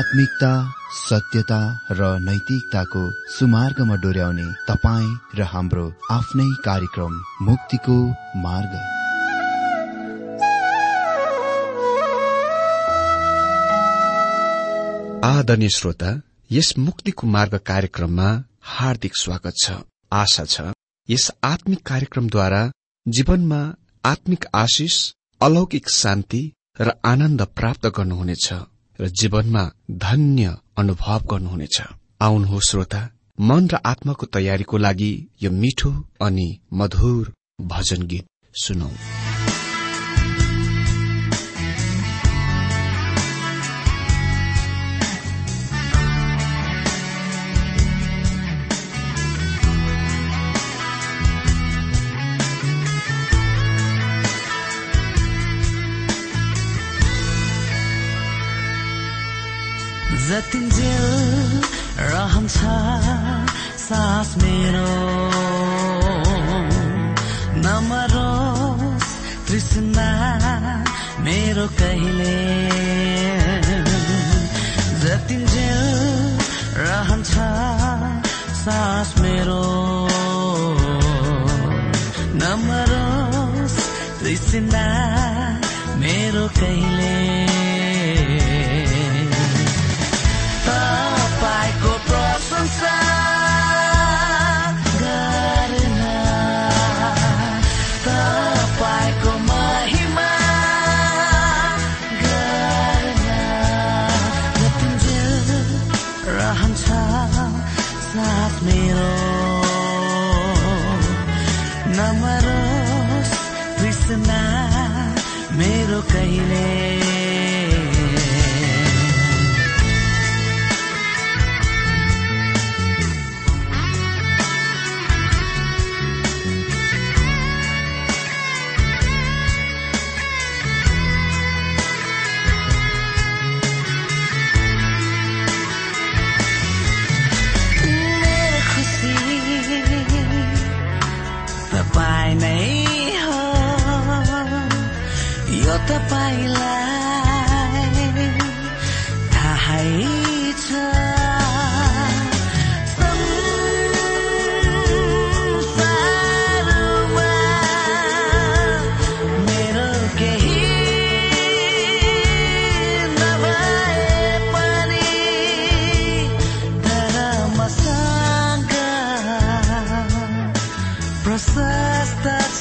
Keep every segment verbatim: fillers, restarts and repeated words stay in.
आत्मिकता, सत्यता र नैतिकताको सुमार्गमा डोर्याउने तपाईँ र हाम्रो आफ्नै कार्यक्रम मुक्तिको मार्ग। आदरणीय श्रोता, यस मुक्तिको मार्ग कार्यक्रममा हार्दिक स्वागत छ। आशा छ यस आत्मिक कार्यक्रमद्वारा जीवनमा आत्मिक आशिष, अलौकिक शान्ति र आनन्द प्राप्त गर्नुहुनेछ र जीवनमा धन्य अनुभव गर्नुहुनेछ। आउनुहोस् श्रोता, मन र आत्माको तयारीको लागि यो मिठो अनि मधुर भजन गीत सुनौ। जतिन्जेल रहन्छ सास मेरो, नमरोस् तृष्णा मेरो कहिले। जतिन्जेल रहन्छ सास मेरो, नमरोस् तृष्णा मेरो कहिले। तपाईको प्रशंसा गर्न, तपाईको महिमा गर्न, जतिन्जेल रहन्छ साथ मेरो, नमरोस् तृष्णा मेरो कहिले। तपाईलाई थाहै छ, संसारमा मेरो केही नभए पनि तर मसँग प्रशस्त छ।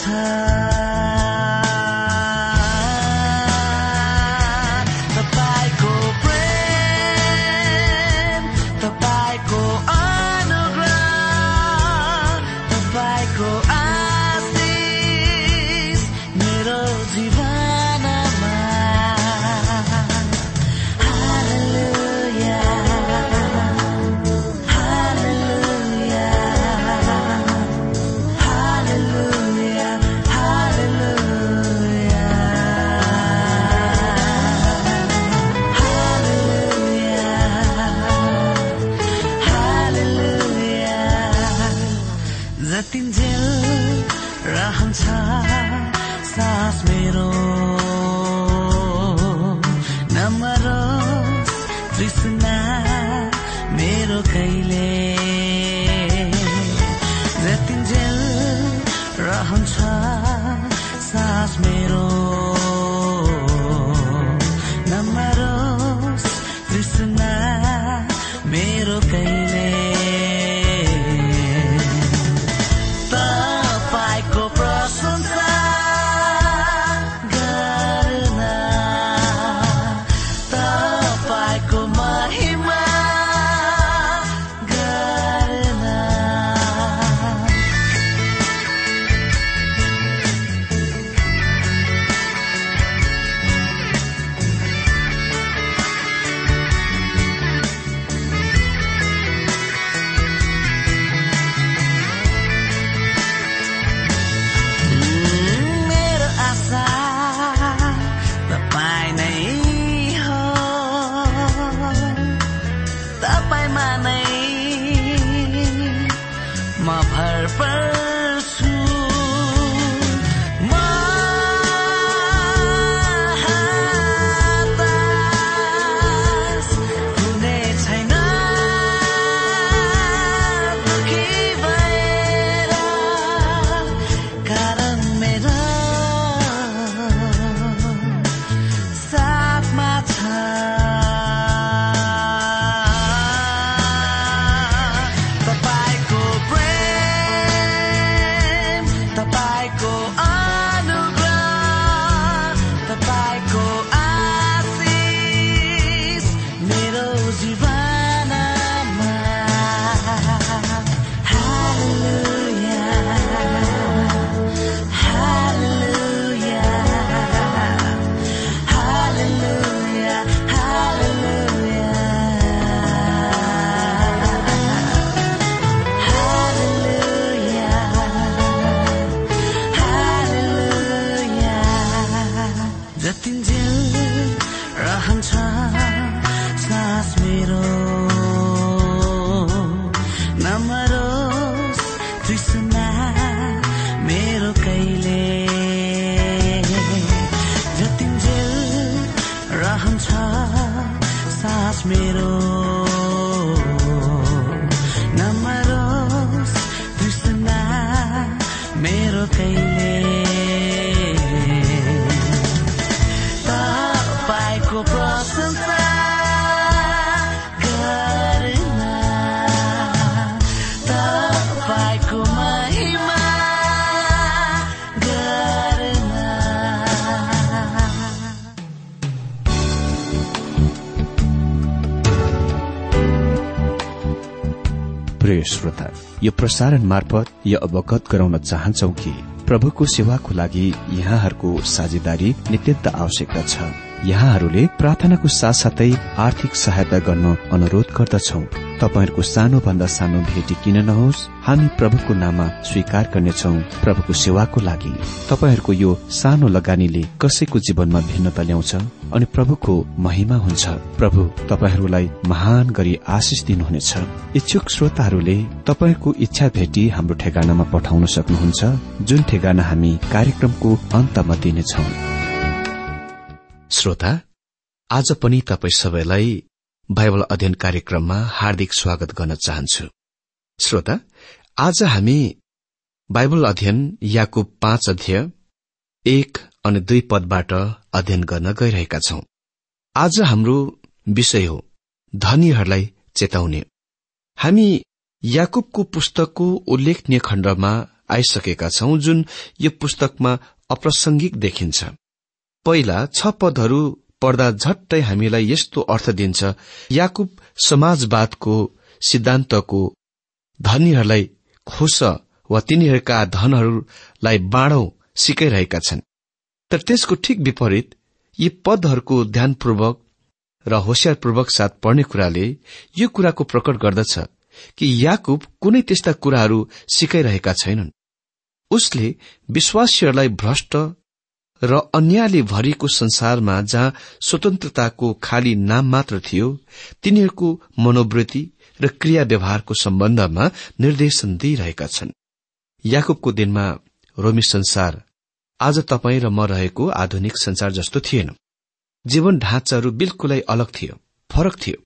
जतिन्जेल रहन्छ सास मेरो, नमरोस् तृष्णा मेरो कहिले। जतिन्जेल रहन्छ सास मेरो, नमरोस् तृष्णा मेरो कहिले। तपाईको प्रशंसा गर्न, तपाईको महिमा गर्न, नमरोस् तृष्णा मेरो कहिले जतिन्जेल रहन्छ सास मेरो नमरोस् तृष्णा मेरो कहिले तपाईँको प्रशंसा प्रिय श्रोता, यो प्रसारण मार्फत यो अवगत गराउन चाहन्छौ कि प्रभुको सेवाको लागि यहाँहरूको साझेदारी नित्यन्त आवश्यकता छ। यहाँहरूले प्रार्थनाको साथसाथै आर्थिक सहायता गर्न अनुरोध गर्दछौ। तपाईहरूको सानो भन्दा सानो भेटी किन नहोस्, हामी प्रभुको नाममा स्वीकार गर्नेछौ। प्रभुको सेवाको लागि तपाईहरूको यो सानो लगानीले कसैको जीवनमा भिन्नता ल्याउँछ अनि प्रभुको महिमा हुन्छ। प्रभु तपाईहरूलाई महान गरी आशिष दिनुहुनेछ। इच्छुक श्रोताहरूले तपाईहरूको इच्छा भेटी हाम्रो ठेगानामा पठाउन सक्नुहुन्छ, जुन ठेगाना हामी कार्यक्रमको अन्तमा दिनेछौ। श्रोता, आज पनि तपाई सबैलाई बाइबल अध्ययन कार्यक्रममा हार्दिक स्वागत गर्न चाहन्छु। श्रोता, आज हामी बाइबल अध्ययन याकुब पाँच अध्याय एक अनि दुई पदबाट अध्ययन गर्न गइरहेका छौं। आज हाम्रो विषय हो धनीहरूलाई चेताउने। हामी याकुबको पुस्तकको उल्लेखनीय खण्डमा आइसकेका छौं, जुन यो पुस्तकमा अप्रासंगिक देखिन्छ। पहिला छ पदहरू पढ्दा झट्टै हामीलाई यस्तो अर्थ दिन्छ, याकुब समाजवादको सिद्धान्तको धनीहरूलाई खोस वा तिनीहरूका धनहरूलाई बाँडौं सिकाइरहेका छन्। तर त्यसको ठिक विपरीत यी पदहरूको ध्यानपूर्वक र होशियारपूर्वक साथ पढ्ने कुराले यो कुराको प्रकट गर्दछ कि याकुब कुनै त्यस्ता कुराहरू सिकाइरहेका छैनन्। उसले विश्वासीहरूलाई भ्रष्ट र अन्यायले भरिएको संसारमा जहाँ स्वतन्त्रताको खाली नाम मात्र थियो, तिनीहरूको मनोवृत्ति र क्रिया व्यवहारको सम्बन्धमा निर्देशन दिइरहेका छन्। याकुबको दिनमा रोमी संसार आज तपाईँ र म रहेको आधुनिक संसार जस्तो थिएन। जीवन ढाँचाहरू बिल्कुलै अलग थियो, फरक थियो।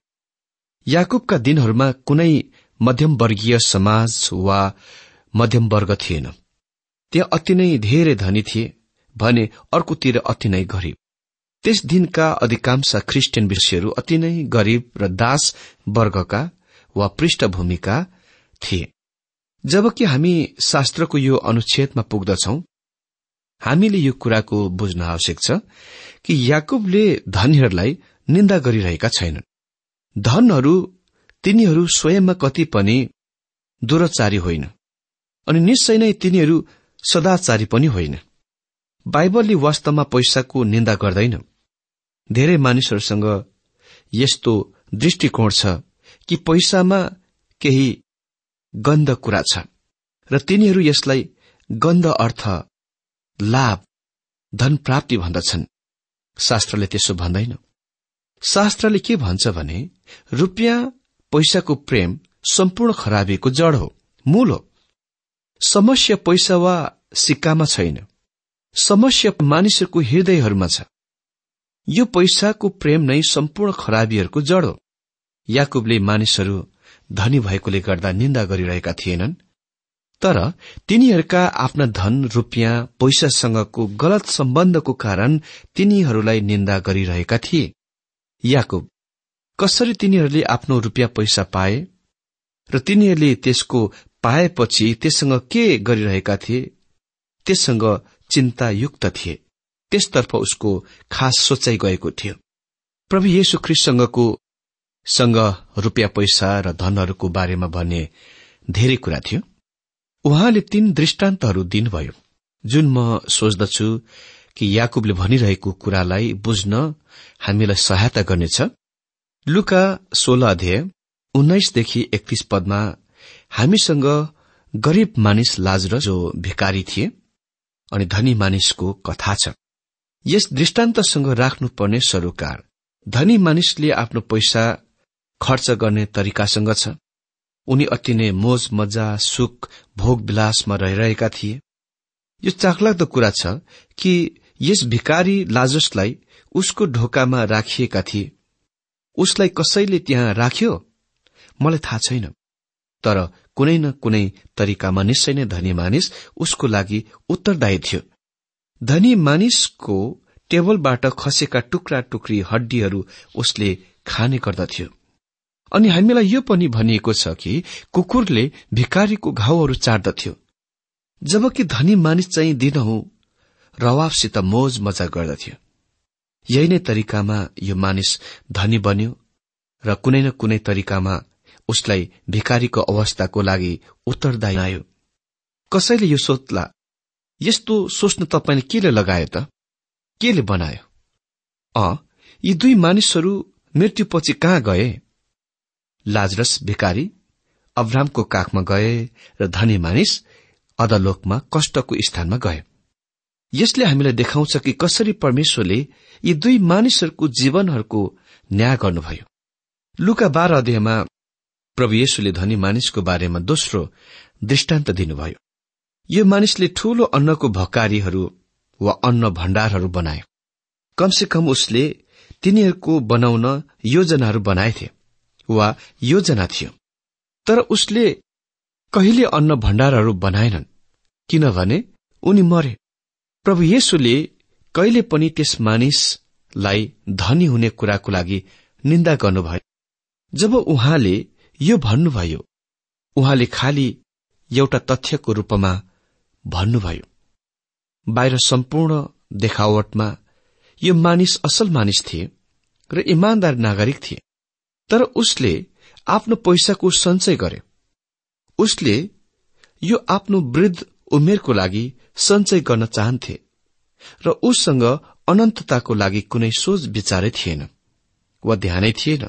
याकुबका दिनहरूमा कुनै मध्यमवर्गीय समाज वा मध्यमवर्ग थिएन। त्यहाँ अति नै धेरै धनी थिए भने अर्कोतिर अति नै गरीब। त्यस दिनका अधिकांश ख्रिस्टियन विश्वासीहरू अति नै गरीब र दास वर्गका वा पृष्ठभूमिका थिए। जबकि हामी शास्त्रको यो अनुच्छेदमा पुग्दछौं, हामीले यो कुराको बुझ्न आवश्यक छ कि याकुबले धनीहरूलाई निन्दा गरिरहेका छैनन्। धनहरू तिनीहरू स्वयंमा कति पनि दुराचारी होइन अनि निश्चय नै तिनीहरू सदाचारी पनि होइन। बाइबलले वास्तवमा पैसाको निन्दा गर्दैन। धेरै मानिसहरूसँग यस्तो दृष्टिकोण छ कि पैसामा केही गन्ध कुरा छ र तिनीहरू यसलाई गन्ध अर्थ, लाभ, धन प्राप्ति भन्दछन्। शास्त्रले त्यसो भन्दैन। शास्त्रले के भन्छ भने रुपियाँ पैसाको प्रेम सम्पूर्ण खराबीको जड हो, मूल हो। समस्या पैसा वा सिक्कामा छैन, समस्या मानिसहरूको हृदयहरूमा छ। यो पैसाको प्रेम नै सम्पूर्ण खराबीहरूको जड हो। याकुबले मानिसहरू धनी भएकोले गर्दा निन्दा गरिरहेका थिएनन्, तर तिनीहरूका आफ्ना धन रुपियाँ पैसासँगको गलत सम्बन्धको कारण तिनीहरूलाई निन्दा गरिरहेका थिए। याकुब कसरी तिनीहरूले आफ्नो रुपियाँ पैसा पाए र तिनीहरूले त्यसको पाएपछि त्यससँग के गरिरहेका थिए, त्यससँग चिन्तायुक्त थिए। त्यसतर्फ उसको खास सोचाइ गएको थियो। प्रभु येशू ख्रीष्टसँगको सँग रुपियाँ पैसा र धनहरूको बारेमा भन्ने धेरै कुरा थियो। उहाँले तीन दृष्टान्तहरू दिनुभयो, जुन म सोच्दछु कि याकुबले भनिरहेको कुरालाई बुझ्न हामीलाई सहायता गर्नेछ। लुका सोह्र अध्याय उन्नाइसदेखि एकतीस पदमा हामीसँग गरीब मानिस लाजरस जो भिकारी थिए अनि धनी मानिसको कथा छ। यस दृष्टान्तसँग राख्नुपर्ने सरोकार धनी मानिसले आफ्नो पैसा खर्च गर्ने तरिकासँग छ। उनी अति नै मोज मजा सुख भोग विलासमा रहिरहेका थिए। यो चाखलाग्दो कुरा छ कि यस भिखारी लाजरसलाई उसको ढोकामा राखिएका थिए। उसलाई कसैले त्यहाँ राख्यो मलाई थाहा छैन, तर कुनै न कुनै तरिकामा निश्चय नै धनी मानिस उसको लागि उत्तरदायी थियो। धनी मानिसको टेबलबाट खसेका टुक्रा टुक्री हड्डीहरू उसले खाने गर्दथ्यो। अनि हामीलाई यो पनि भनिएको छ कि कुकुरले भिखारीको घाउहरू चाट्दथ्यो, जबकि धनी मानिस चाहिँ दिनहुँ रवाफसित मोज मजा गर्दथ्यो। यही नै तरिकामा यो मानिस धनी बन्यो र कुनै न कुनै तरिकामा उसलाई भिखारीको अवस्थाको लागि उत्तरदायी आयो। कसैले यो सोच्ला, यस्तो सोच्न तपाईले केले लगायो त, केले बनायो? अ यी दुई मानिसहरू मृत्युपछि कहाँ गए? लाजरस भिखारी अब्राहमको काखमा गए र धनी मानिस अधोलोकमा कष्टको स्थानमा गए। यसले हामीलाई देखाउँछ कि कसरी परमेश्वरले यी दुई मानिसहरूको जीवनहरूको न्याय गर्नुभयो। लुका बाह्र अध्यायमा प्रभु येशूले धनी मानिसको बारेमा दोस्रो दृष्टान्त दिनुभयो। यो मानिसले ठूलो अन्नको भकारीहरू वा अन्न भण्डारहरू बनायो। कमसे कम उसले तिनीहरूको बनाउन योजनाहरू बनाएथे वा योजना थियो, तर उसले कहिले अन्न भण्डारहरू बनाएनन्, किनभने उनी मरे। प्रभु येशूले कहिले पनि त्यस मानिसलाई धनी हुने कुराको लागि निन्दा गर्नुभयो। जब उहाँले यो भन्नुभयो, उहाँले खालि एउटा तथ्यको रूपमा भन्नुभयो। बाहिर सम्पूर्ण देखावटमा यो मानिस असल मानिस थिए र इमानदार नागरिक थिए, तर उसले आफ्नो पैसाको सञ्चय गरे। उसले यो आफ्नो वृद्ध उमेरको लागि सञ्चय गर्न चाहन्थे र उससँग अनन्तताको लागि कुनै सोच विचारै थिएन वा ध्यानै थिएन।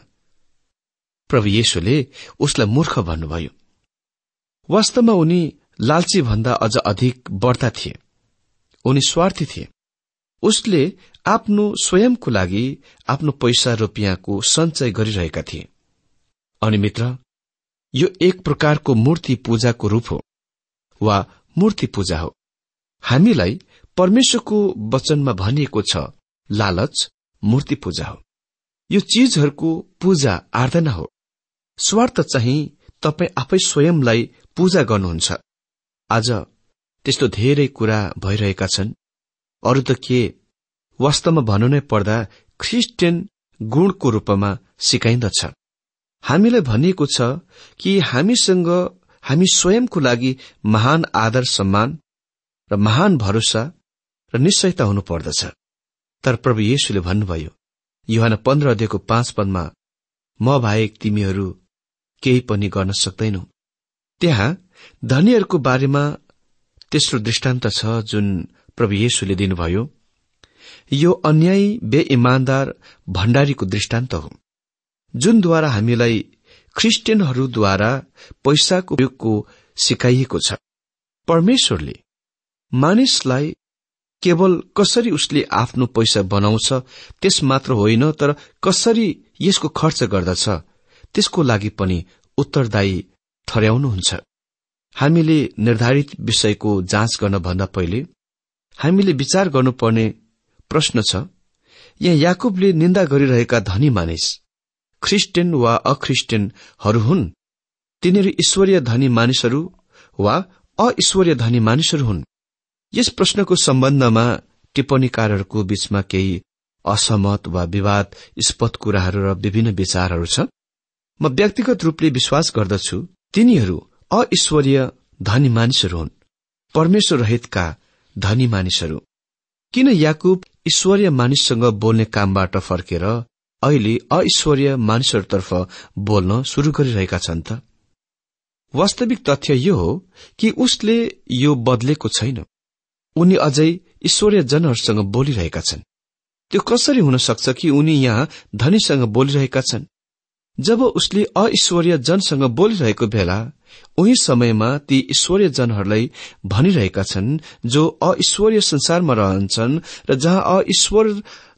प्रभु येशूले उसलाई मूर्ख भन्नुभयो। वास्तवमा उनी लालची भन्दा अझ अधिक बढ्ता थिए। उनी स्वार्थी थिए। उसले आफ्नो स्वयंको लागि आफ्नो पैसा रुपियाँको सञ्चय गरिरहेका थिए। अनि मित्र, यो एक प्रकारको मूर्ति पूजाको रूप हो वा मूर्ति पूजा हो। हामीलाई परमेश्वरको वचनमा भनिएको छ, लालच मूर्ति पूजा हो। यो चीजहरूको पूजा आराधना हो। स्वार्थ चाहिँ तपाई आफै स्वयंलाई पूजा गर्नुहुन्छ। आज त्यस्तो धेरै कुरा भइरहेका छन्। अरू त के, वास्तवमा भन्नु नै पर्दा ख्रिस्टियन गुणको रूपमा सिकाइन्दछ। हामीलाई भनिएको छ कि हामीसँग हामी स्वयंको लागि महान आदर सम्मान र महान भरोसा र निश्चयता हुनु पर्दछ। तर प्रभु येशूले भन्नुभयो, यूहन्ना पन्ध्र अध्यायको पाँच पदमा, म बाहेक तिमीहरू केही पनि गर्न सक्दैनौ। त्यहाँ धनीहरूको बारेमा तेस्रो दृष्टान्त छ जुन प्रभु येशूले दिनुभयो। यो अन्यायी बेइमानदार भण्डारीको दृष्टान्त हो, जुनद्वारा हामीलाई ख्रिस्टियनहरूद्वारा पैसाको उपयोगको सिकाइएको छ। परमेश्वरले मानिसलाई केवल कसरी उसले आफ्नो पैसा बनाउँछ त्यस मात्र होइन, तर कसरी यसको खर्च गर्दछ त्यसको लागि पनि उत्तरदायी ठहर्याउनुहुन्छ। हामीले निर्धारित विषयको जाँच गर्नभन्दा पहिले हामीले विचार गर्नुपर्ने प्रश्न छ, यहाँ याकुबले निन्दा गरिरहेका धनी मानिस ख्रिस्टियन वा अख्रिस्टियनहरू हुन्? तिनीहरू ईश्वरीय धनी मानिसहरू वा अईश्वरीय धनी मानिसहरू हुन्? यस प्रश्नको सम्बन्धमा टिप्पणीकारहरूको बीचमा केही असहमत वा विवादस्पद कुराहरू र विभिन्न विचारहरू छ। म व्यक्तिगत रूपले विश्वास गर्दछु तिनीहरू अईश्वरीय धनी मानिसहरू हुन्, परमेश्वर रहितका धनी मानिसहरू। किन याकुब ईश्वरीय मानिससँग बोल्ने कामबाट फर्केर अहिले अईश्वरीय मानिसहरूतर्फ बोल्न शुरू गरिरहेका छन् त? वास्तविक तथ्य यो हो कि उसले यो बदलेको छैन। उनी अझै ईश्वरीय जनहरूसँग बोलिरहेका छन्। त्यो कसरी हुन सक्छ कि उनी यहाँ धनीसँग बोलिरहेका छन्? जब उसले अईश्वरीय जनसँग बोलिरहेको बेला उही समयमा ती ईश्वरीय जनहरूलाई भनिरहेका छन् जो अईश्वरीय संसारमा रहन्छन् र जहाँ अईश्वर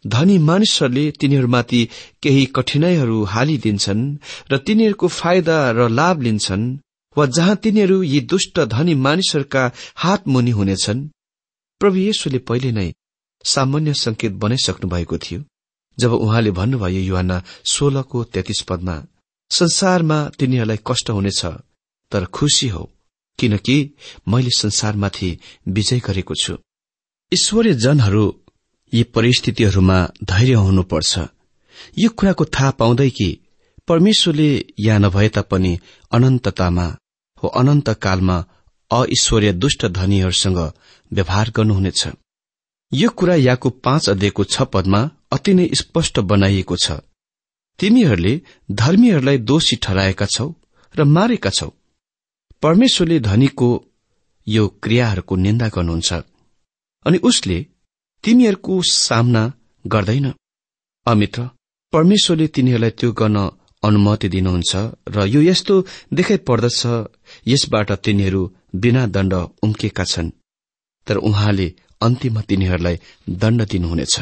धनी मानिसहरूले तिनीहरूमाथि केही कठिनाईहरू हालिदिन्छन् र तिनीहरूको फाइदा र लाभ लिन्छन्, वा जहाँ तिनीहरू यी दुष्ट धनी मानिसहरूका हात मुनि हुनेछन्, प्रभु येशूले पहिले नै सामान्य संकेत बनाइसक्नु भएको थियो जब उहाँले भन्नुभयो यूहन्ना सोह्रको तेत्तीस पदमा, संसारमा तिनीहरूलाई कष्ट हुनेछ, तर खुशी हो, किनकि मैले संसारमाथि विजय गरेको छु। ईश्वरीय जनहरू यी परिस्थितिहरूमा धैर्य हुनुपर्छ। यो कुराको थाहा पाउँदै कि परमेश्वरले यहाँ नभए तापनि अनन्ततामा हो अनन्तकालमा अईश्वरीय दुष्ट धनीहरूसँग व्यवहार गर्नुहुनेछ। यो कुरा याकूब पाँच अध्यायको छ पदमा अति नै स्पष्ट बनाइएको छ। तिमीहरूले धर्मीहरूलाई दोषी ठहराएका छौ र मारेका छौ। परमेश्वरले धनीको यो क्रियाहरूको निन्दा गर्नुहुन्छ अनि उसले तिमीहरूको सामना गर्दैन। अमित्र, परमेश्वरले तिनीहरूलाई त्यो गर्न अनुमति दिनुहुन्छ र यो यस्तो देखाइ पर्दछ यसबाट तिनीहरू बिना दण्ड उम्केका छन्, तर उहाँले अन्तिममा तिनीहरूलाई दण्ड दिनुहुनेछ।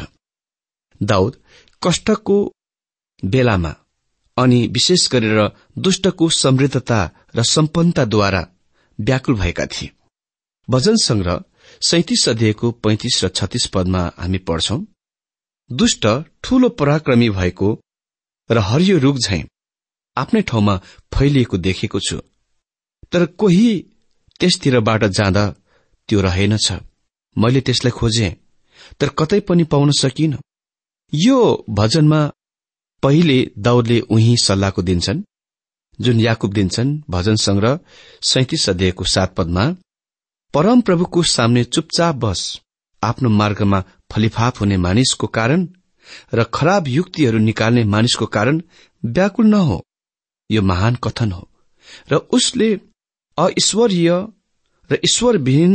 दाऊद कष्टको बेलामा अनि विशेष गरेर दुष्टको समृद्धता र सम्पन्नताद्वारा व्याकुल भएका थिए। भजन संग्रह सैंतीस अध्यायको पैंतीस र छत्तीस पदमा हामी पढ्छौं, दुष्ट ठूलो पराक्रमी भएको र हरियो रुख झैं आफ्नै ठाउँमा फैलिएको देखेको छु, तर कोही त्यसतिरबाट जाँदा त्यो रहेनछ। मैले त्यसलाई खोजे, तर कतै पनि पाउन सकिन। यो भजनमा पहिले दाऊदले उही सल्लाहको दिन्छन् जुन याकूब दिन्छन्। भजन संग्रह सैंतीस अध्यायको सात पदमा, परम प्रभुको सामने चुपचाप बस, आफ्नो मार्गमा फलिफाप हुने मानिसको कारण र खराब युक्तिहरू निकाल्ने मानिसको कारण व्याकुल नहो। यो महान कथन हो र उसले अईश्वरीय र ईश्वरविहीन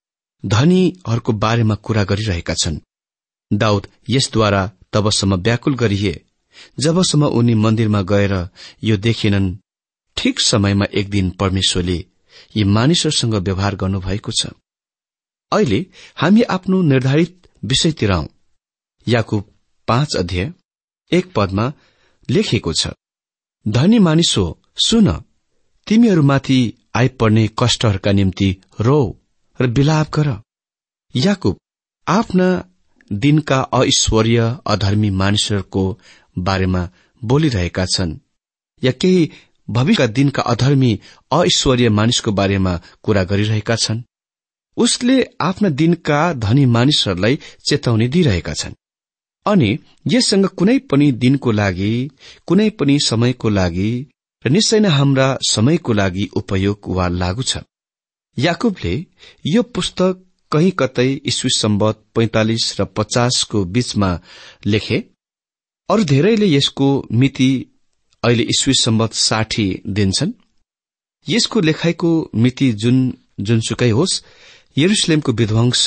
धनीहरूको बारेमा कुरा गरिरहेका छन्। दाऊद यसद्वारा तबसम्म व्याकुल गरिए जबसम्म उनी मन्दिरमा गएर यो देखिनन् ठिक समयमा एक दिन परमेश्वरले यी मानिसहरूसँग व्यवहार गर्नुभएको छ। अहिले हामी आफ्नो निर्धारित विषयतिर आउँ। याकूब पाँच अध्याय एक पदमा लेखिएको छ, धनी मानिसो सुन, तिमीहरूमाथि आइपर्ने कष्टहरूका निम्ति रो र विलाप गर। याकूब आफ्ना दिनका अईश्वरीय अधर्मी मानिसहरूको बारेमा बोलिरहेका छन्, या केही भविष्यका दिनका अधर्मी अईश्वरीय मानिसको बारेमा कुरा गरिरहेका छन्। उसले आफ्ना दिनका धनी मानिसहरूलाई चेतावनी दिइरहेका छन् अनि यससँग कुनै पनि दिनको लागि, कुनै पनि समयको लागि र निश्चय नै हाम्रा समयको लागि उपयोग वा लागू छ। याकूबले यो पुस्तक कहीँ कतै ईस्वी सम्वत पैंतालिस र पचासको बीचमा लेखे। अरू धेरैले यसको मिति अहिले ईस्वी सम्वत साठी दिन्छन्। यसको लेखाइको मिति जुन जुनसुकै होस्, यरुशलेमको विध्वंस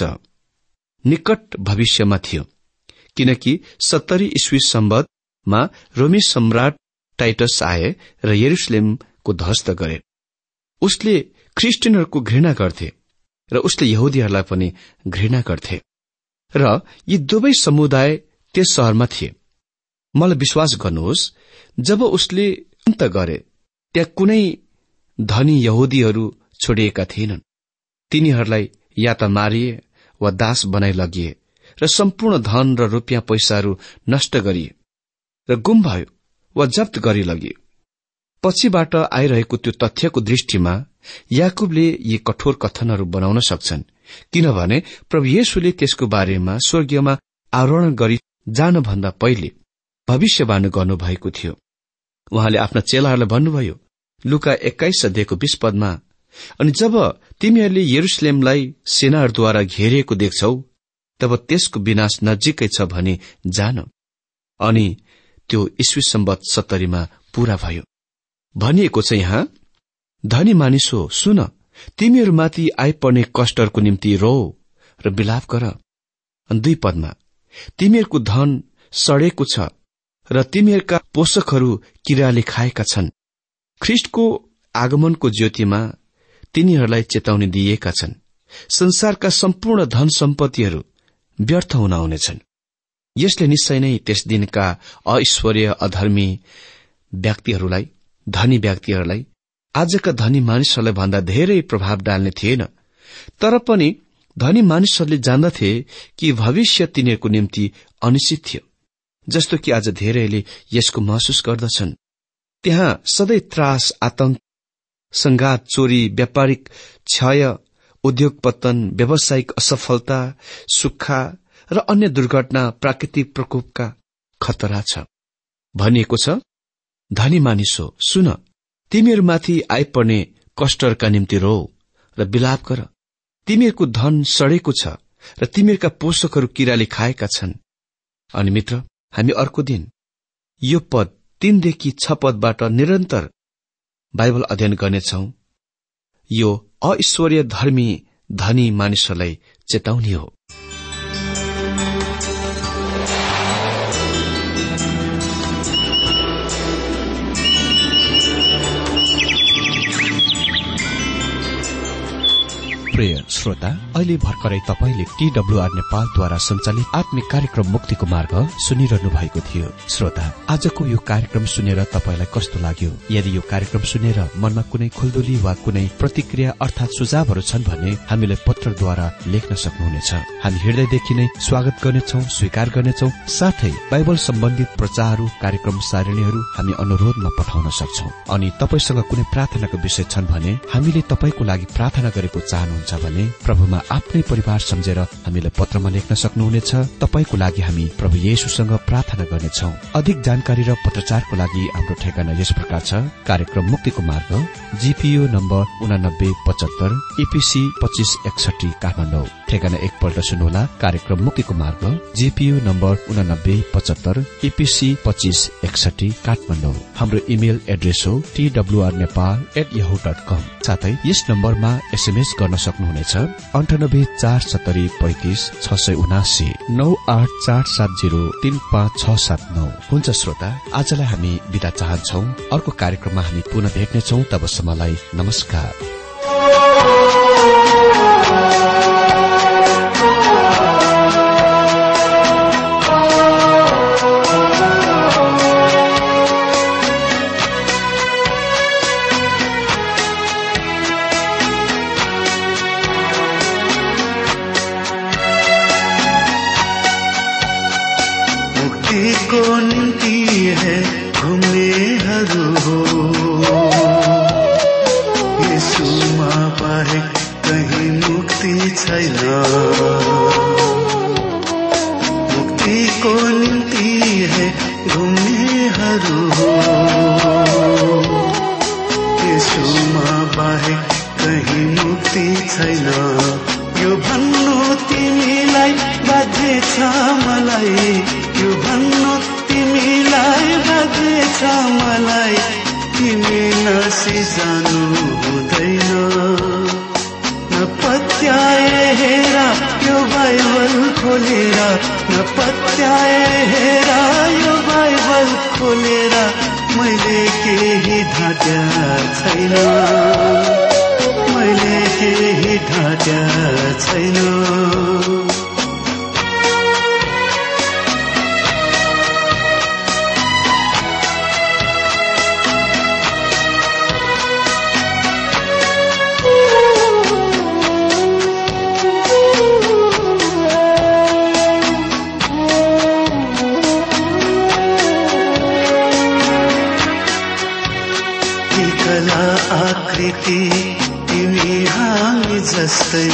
निकट भविष्यमा थियो, किनकि सत्तरी ईस्वी सम्वतमा रोमी सम्राट टाइटस आए र यरुशलेमको ध्वस्त गरे। उसले ख्रिस्टियनहरूको घृणा गर्थे र उसले यहुदीहरूलाई पनि घृणा गर्थे र यी दुवै समुदाय त्यस शहरमा थिए। मलाई विश्वास गर्नुहोस्, जब उसले अन्त गरे त्यहाँ कुनै धनी यहुदीहरू छोडिएका थिएनन्। तिनीहरूलाई या त मारिए वा दास बनाइ लगिए र सम्पूर्ण धन र रुपियाँ पैसाहरू नष्ट गरिए र गुम भयो वा जफ्त गरी लगिए। पछिबाट आइरहेको त्यो तथ्यको दृष्टिमा याकूबले यी कठोर कथनहरू बनाउन सक्छन्, किनभने प्रभु येशूले त्यसको बारेमा स्वर्गीयमा आरोहण गरी जानभन्दा पहिले भविष्यवाणी गर्नुभएको थियो। उहाँले आफ्ना चेलाहरूलाई भन्नुभयो, लुका एक्काइस अध्यायको बीस पदमा, अनि जब तिमीहरूले यरुशलेमलाई सेनाहरूद्वारा घेरिएको देख्छौ तब त्यसको विनाश नजिकै छ भनी जान। अनि त्यो ईस्वी सम्वत सत्तरीमा पूरा भयो। भनिएको छ यहाँ, धनी मानिसो सुन, तिमीहरूमाथि आइपर्ने कष्टहरूको निम्ति रो र विलाप गर। अनि दुई पदमा, तिमीहरूको धन सडेको छ र तिमीहरूका पोषकहरू किराले खाएका छन्। ख्रिस्टको आगमनको ज्योतिमा तिनीहरूलाई चेतावनी दिएका छन्। संसारका सम्पूर्ण धन सम्पत्तिहरू व्यर्थ हुन आउनेछन्। यसले निश्चय नै त्यस दिनका ऐश्वर्य अधर्मी व्यक्तिहरूलाई, धनी व्यक्तिहरूलाई आजका धनी मानिसहरूलाई भन्दा धेरै प्रभाव डाल्ने थिएन। तर पनि धनी मानिसहरूले जान्दथे कि भविष्य तिनीहरूको निम्ति अनिश्चित थियो, जस्तो कि आज धेरैले यसको महसुस गर्दछन्। त्यहाँ सधैँ त्रास, आतंक, संघात, चोरी, व्यापारिक क्षय, उद्योग पतन, व्यावसायिक असफलता, सुक्खा र अन्य दुर्घटना, प्राकृतिक प्रकोपका खतरा छ। भनिएको छ, धनी मानिसो सुन, तिमीहरूमाथि आइपर्ने कष्टहरूका निम्ति रो र विलाप गर। तिमीहरूको धन सडेको छ र तिमीहरूका पोषकहरू किराले खाएका छन्। अनि मित्र, हामी अर्को दिन यो पद तीनदेखि छ पदबाट निरन्तर बाइबल अध्ययन गर्नेछौ। यो ऐश्वर्य धर्मी धनी मानिसहरूलाई चेतावनी हो। प्रिय श्रोता, अहिले भर्खरै तपाईले टीडब्ल्यूआर नेपालद्वारा सञ्चालित आत्मिक कार्यक्रम मुक्तिको मार्ग सुनिरहनु भएको थियो। श्रोता, आजको यो कार्यक्रम सुनेर तपाईलाई कस्तो लाग्यो? यदि यो कार्यक्रम सुनेर मनमा कुनै खुल्दुली वा कुनै प्रतिक्रिया अर्थात सुझावहरू छन् भने हामीलाई पत्रद्वारा लेख्न सक्नुहुनेछ। हामी हृदयदेखि नै स्वागत गर्नेछौ, स्वीकार गर्नेछौ। साथै बाइबल सम्बन्धित प्रचारहरू, कार्यक्रम सारणीहरू हामी अनुरोधमा पठाउन सक्छौ। अनि तपाईसँग कुनै प्रार्थनाको विषय छन् भने हामीले तपाईको लागि प्रार्थना गरेको चाहनुहुन्छ भने प्रभुमा आफ्नै परिवार सम्झेर हामीलाई पत्रमा लेख्न सक्नुहुनेछ। तपाईको लागि हामी प्रभु येशूसँग प्रार्थना गर्नेछौ। अधिक जानकारी र पत्रचारको लागि हाम्रो ठेगाना यस प्रकार छ। कार्यक्रम मुक्तिको मार्ग, जीपीओ नम्बर उनानब्बे पचहत्तर, ईपीसी पच्चीस एकसठी, काठमाडौँ। ठेगाना एकपल्ट सुन्नुहोला। कार्यक्रम मुक्तिको मार्ग, जीपीओ नम्बर उनानब्बे पचहत्तर, ईपीसी पच्चीस एकसठी, काठमाडौँ। हाम्रो इमेल एड्रेस हो TWR Nepal at Yahoo dot com. साथै यस नम्बरमा एसएमएस गर्न सक्नुहुनेछ अन्ठानब्बे चार सत्तरी पैंतिस छ सय उनासी नौ आठ चार सात जीरो तीन पाँच छ सात नौ। हुन्छ श्रोता, आजलाई हामी बिदा चाहन्छौ। अर्को कार्यक्रममा हामी पुनः भेट्नेछौ। तबसम्मलाई नमस्कार। को निम्ति है घुम्नेहरू हो, यसुमा बाहेक कहीं मुक्ति छैन। मुक्तिको निम्ति है घुम्नेहरू हो, यसुमा बाहेक कहीं मुक्ति छैन। यो भन्नु तिमीलाई बाध्य छ मलाई, यो भन्नु तिमीलाई बाध्य छ मलाई। तिमी नसिजानु हुँदैन, नपत्याए हेर यो बाइबल खोलेर, नपत्याए हेर यो बाइबल खोलेर। मैले केही ढाँट्या छैन, मैले केही ढाँट्या छैन। आकृति तिमी हामी जस्तै,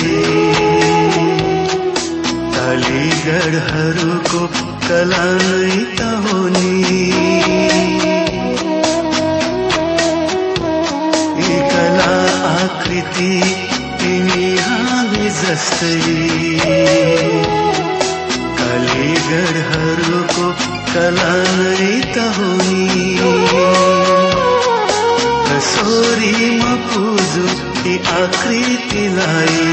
कालीगढहरूको कला नै त हो नि। यी कला आकृति तिमी हामी जस्तै, कालीगढहरूको कला नै त हो नि। कसोरीमा पुजु ती आकृतिलाई,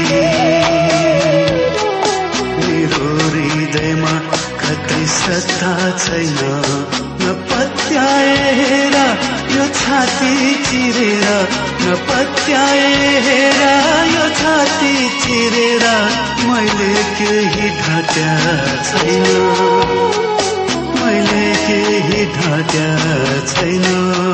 मेरो हृदयमा कतै सत्ता छैन। नपत्याए हेर यो छाती चिरेर, नपत्याए हेर यो छाती चिरेर। मैले केही ढाँट्या छैन, ढाट्या छैन।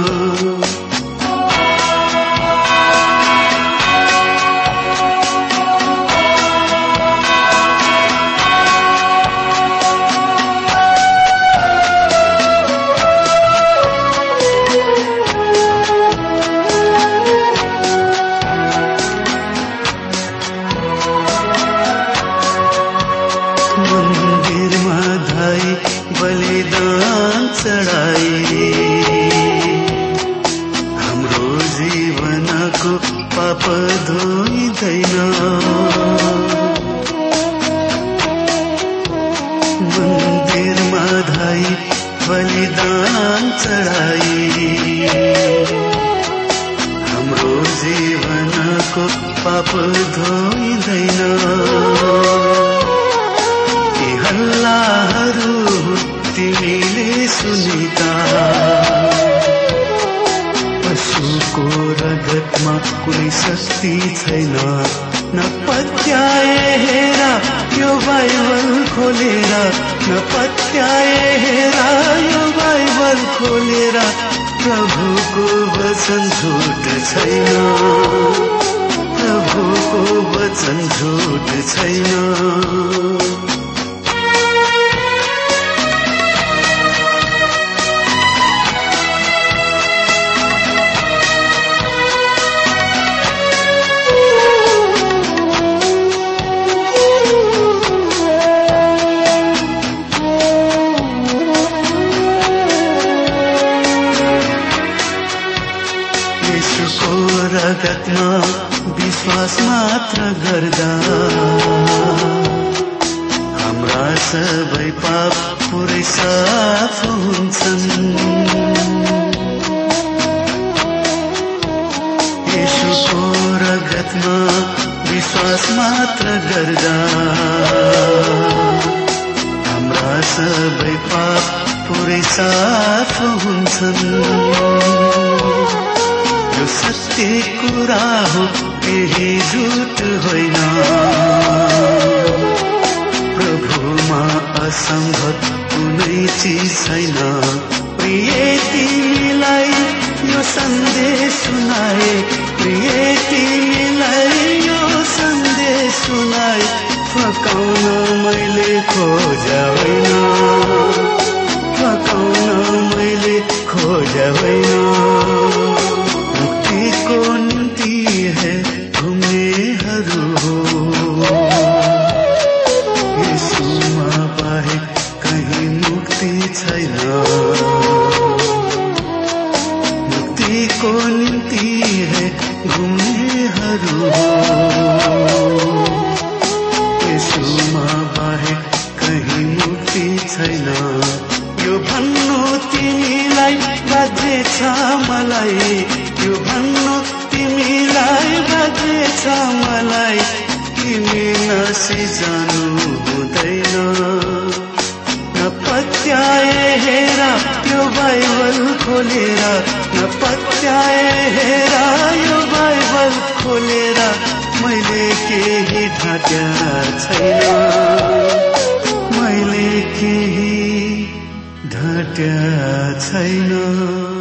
पाप धोइदैन। ती हल्लाहरू तिमीले सुनिता, पशुको रगतमा कुनै शक्ति छैन। न पत्याए हेर यो बाइबल खोलेर, न पत्याए हेर यो बाइबल खोलेर, प्रभुको वचन झुट छैन, प्रभुको वचन झुट छैन। रगतमा विश्वास मात्र गर्दा हाम्रा सबै पाप पुरै साफ हुन्छन्। येशूको रगतमा विश्वास मात्र गर्दा हाम्रा सबै पाप पुरै साफ हुन्छन्। यो सत्य कुरा हो, केही झुट होइन। प्रभुमा असम्भव कुनै चिज छैन। प्रिय तिमीलाई यो सन्देश सुनाए, प्रिय तिमीलाई यो सन्देश सुनाए। फकाउन मैले खोजा होइन, फकाउन मैले खोजा होइन। को निम्ति है घुम्नेहरू हो, यीशुमा बाहेक कहीं मुक्ति छैन। मुक्तिको निम्ति है घुम्नेहरू हो, यीशुमा बाहेक कहीं मुक्ति छैन। यो भन्नु तिमीलाई बाध्य छ मलाई, यो भन्नु तिमीलाई बाध्य छ मलाई। तिमी नसिजानु हुँदैन, न पत्याए हेर यो बाइबल खोलेर, न पत्याए हेर यो बाइबल खोलेर। मैले केही ढाट्या छैन, मैले केही ढाट्या छैन।